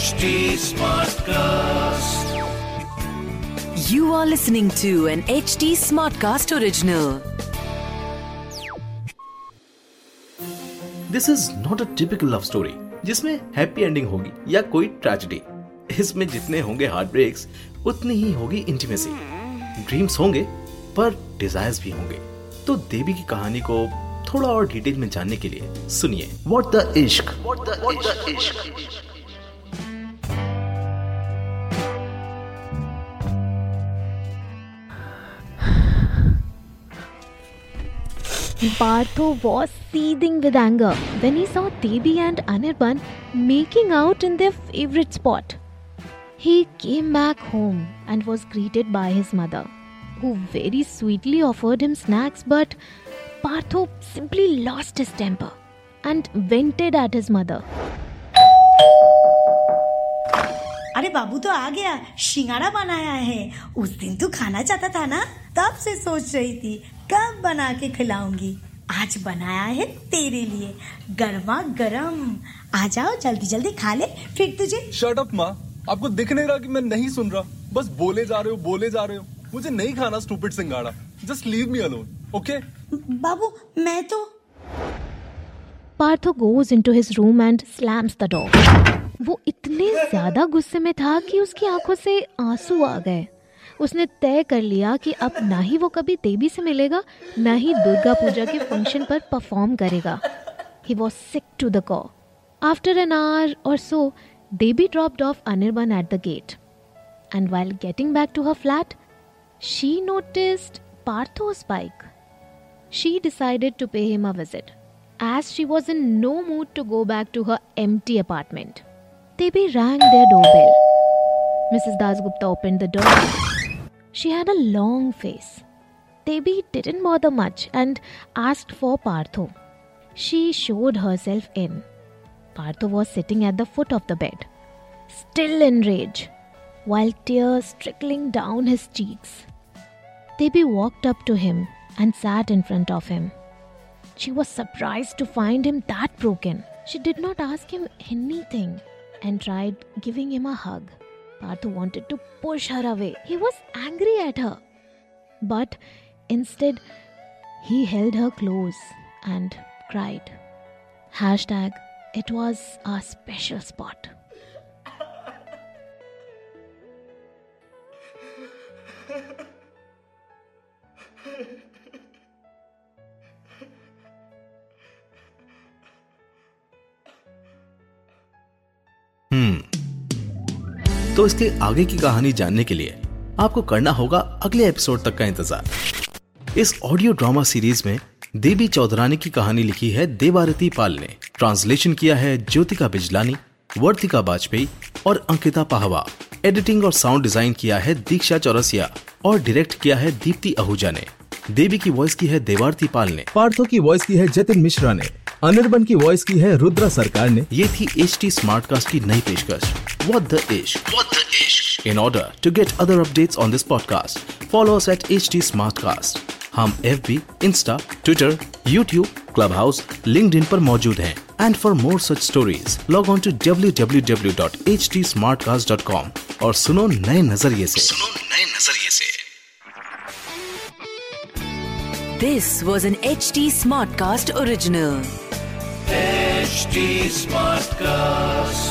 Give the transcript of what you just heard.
HD Smartcast. You are listening to an HD Smartcast original. This is not a typical love story जिसमें happy ending होगी या कोई tragedy. इसमें जितने होंगे हार्ट ब्रेक्स उतनी ही होगी इंटीमेसी। ड्रीम्स होंगे पर डिजायर्स भी होंगे। तो देवी की कहानी को थोड़ा और डिटेल में जानने के लिए सुनिए what the Ishq. Partho was seething with anger when he saw Devi and Anirban making out in their favorite spot. He came back home and was greeted by his mother, who very sweetly offered him snacks, but Partho simply lost his temper and vented at his mother. अरे बाबू तो आ गया, शिंगाड़ा बनाया है। उस दिन तू खाना चाहता था ना, तब से सोच रही थी कब बना के खिलाऊंगी। आज बनाया है तेरे लिए, गरमा गरम। आ जाओ, जल्दी जल्दी खा ले, फिर तुझे। शट अप माँ, आपको दिख नहीं रहा कि मैं नहीं सुन रहा? बस बोले जा रहे हो। मुझे नहीं खाना स्टूपिड सिंगाड़ा। Just leave me alone, okay? बाबू मैं तो। Partho goes into his room and slams the door. वो इतने ज्यादा गुस्से में था कि उसकी आंखों से आंसू आ गए। उसने तय कर लिया कि अब ना ही वो कभी देवी से मिलेगा, ना ही दुर्गा पूजा के फंक्शन पर परफॉर्म करेगा। He was sick to the core. After an hour or so, Devi dropped off Anirban at the gate. And while getting back to her flat, she noticed Partho's bike. She decided to pay him a visit, as she was in no mood to go back to her empty apartment. Devi rang their doorbell. Mrs. Dasgupta opened the door. She had a long face. Devi didn't bother much and asked for Partho. She showed herself in. Partho was sitting at the foot of the bed, still in rage, while tears trickling down his cheeks. Devi walked up to him and sat in front of him. She was surprised to find him that broken. She did not ask him anything and tried giving him a hug. Partho wanted to push her away. He was angry at her. But instead, he held her close and cried. Hashtag, it was our special spot. तो इसके आगे की कहानी जानने के लिए आपको करना होगा अगले एपिसोड तक का इंतजार। इस ऑडियो ड्रामा सीरीज में देवी चौधरानी की कहानी लिखी है देवारती पाल ने, ट्रांसलेशन किया है ज्योतिका बिजलानी, वर्तिका बाजपेयी और अंकिता पाहवा, एडिटिंग और साउंड डिजाइन किया है दीक्षा चौरसिया और डायरेक्ट किया है दीप्ति आहूजा ने। देवी की वॉइस की है देवारती पाल ने, पार्थो की वॉइस की है जतिन मिश्रा ने, अनिर्बन की वॉइस की है रुद्रा सरकार ने। ये थी HD स्मार्टकास्ट की नई पेशकश What the Ishq. In order to get other updates on this podcast, follow us at HD Smartcast. हम FB, Insta, Twitter, YouTube, Clubhouse, LinkedIn पर मौजूद हैं। And for more such stories, log on to www.hdsmartcast.com और सुनो नए नजरिए से। This was an HD Smartcast original. HD Smartcast.